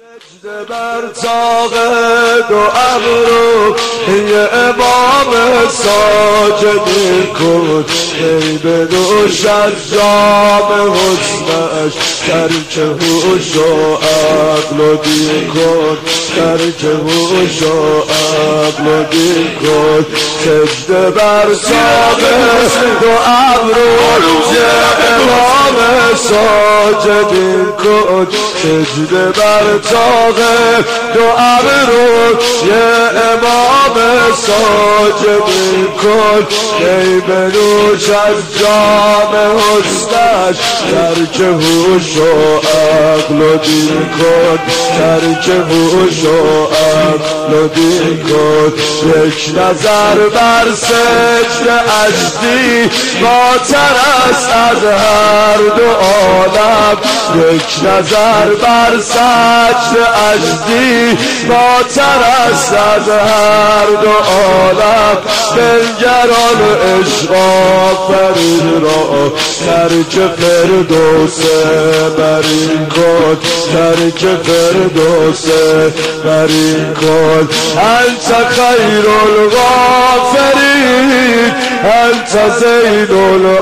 سجده بر طاق دو ابرو یه امام ساجدی کن ای بدوش از جام حسنش ترک هوش و عقل و دین کن ترک هوش و عقل و دین کن سجده بر طاق دو ابرو یه امام ساجدی کن سجده بر طاق دو ابرو یه امام ساجدی کن ای بنوش از جام حسنش ترک هوش و عقل و دین کن ترک هوش و عقل و دین کن یک نظر بر سجده اجدی بالاتر است از هر دو عالم یک نظر بر سجده اجدی بالاتر است از هر دو عالم بنگران عشق آفرین را ترک فردوس برین کن ترک فردوس برین کن انت خیر الغافرین انت زین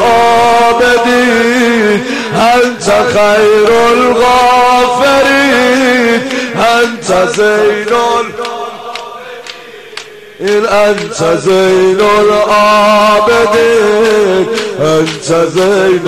العابدین انت خیر الغافرین انت زین انت زین العابدین انت زین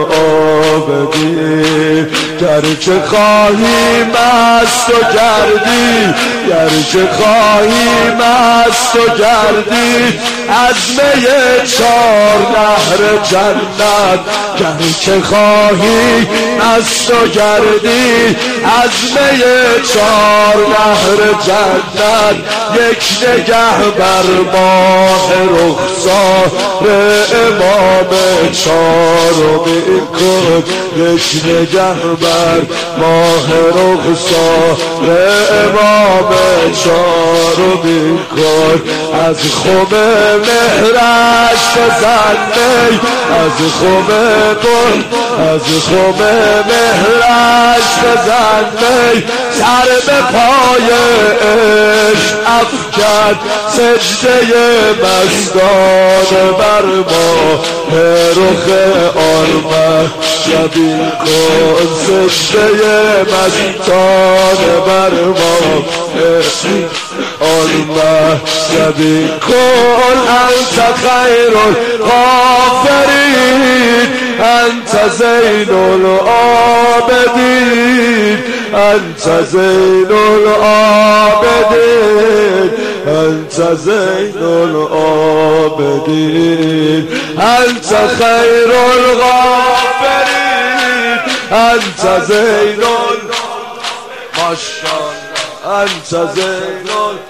العابدین گرچه خواهی مست و گردی گرچه خواهی مست و گردی از می چار نهر جنت گرچه خواهی مست و گردی از می چار نهر جنت یک نگه بر ماه رخسار امام چارمی کن یک نگه بر ماه رخسار امام چارمی کن از خم مهرش بزن می از خم بن از خم مهرش بزن می سر به پای عشق افکن سجده مستانه بر ما رخ آرمه شبی کن سجده مستانه بر ما آرمه شبی کن انت خیر الغافرین انت زین العابدین انت زین العابدین انت زین العابدین انت خیر الغافرین انت زین ماشاءالله انت زین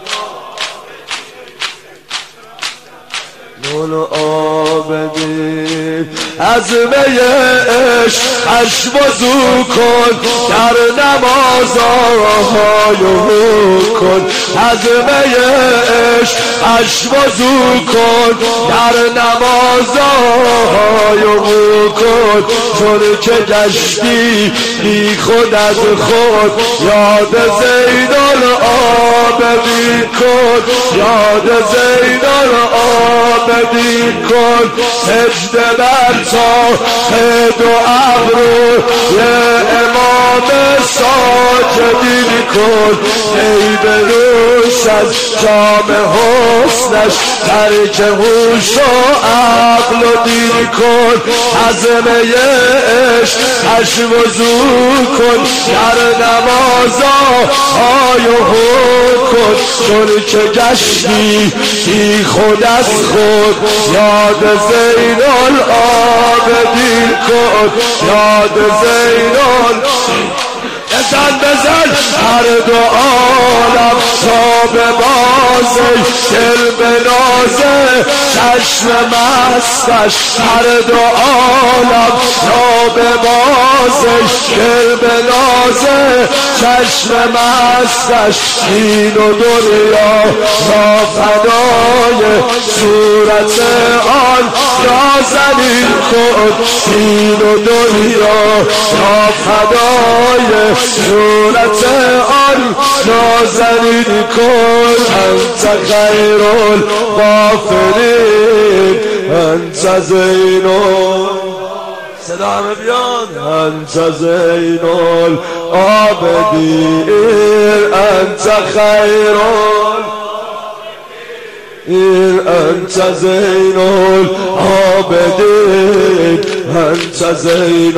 العابدین از می عشق عشق وضو کن در نمازهای کن از می عشق عشق وضو کن در نمازهای کن چون که گشتی بی خود از خود یاد زین العابدین کن یاد زین العابدین کن سجده بر طاق دو ابرو یه امام ساجدی کن ای بنوش از جام حسنش ترک هوش و عقل و دین کن از می عشق عشق وضو کن در نمازهای کن چون که گشتی بی خود از خود یاد زین العابدین کن یاد زین بزن هر دو عالم تا به بازه دل به نازه چشم مستش هر دو عالم تا به بازه دل به نازه چشم مستش دین و دنیا تا فدای صورت آن نازنین کن دین و دنیا تا فدای صورت آن نازنین کن انت خیر الغافرین انت زین صدا همه بیان انت زین العابدین انت خیر انت زین العابدین انت زین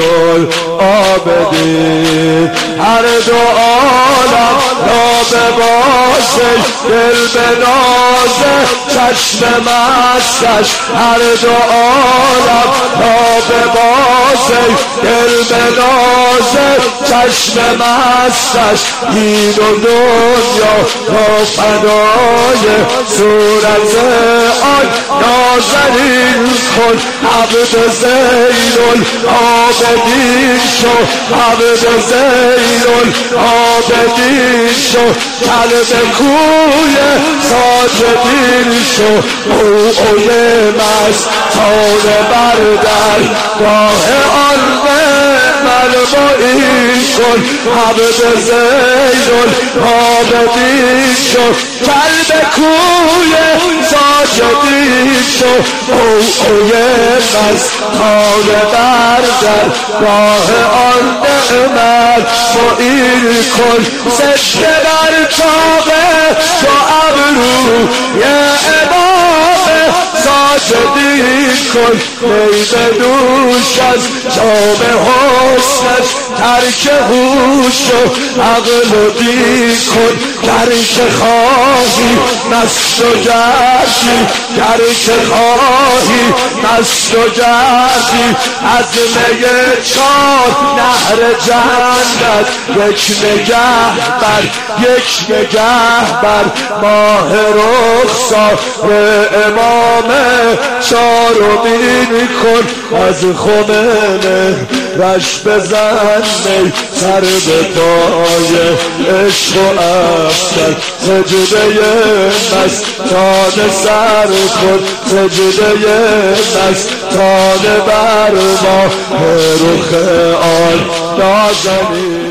العابدین هر دو عالم نابه باشه دل به نازه چشم مستش هر دو عالم نابه باشه دل به نازه چشم مستش این و دنیا تا فدای صورت آن نازنین کن عبد زین العابدین شو عبد زین العابدین شو قلب کوی ساجدین شو اوی مستانه بردر راه آن ملموعین کن عبد زین العابدین شو قلب کوی ساجدین شو اوی مستانه بردر راه آن ملموعین کن سجده بر چاقه تو ابرو یه امام ساجدین کن می بدوش از جام حسنش ترک هوش و عقل و دین کن گرچه خواهی مست و گردی گرچه خواهی مست و گردی از می چار نهر جنت یک نگه بر ماه رخسار امام چارمین کن از خمینه رش بزن می سر به پای عشق و افسر سجده مستانه سر کن سجده مستانه بر ماه رخ آن نازنین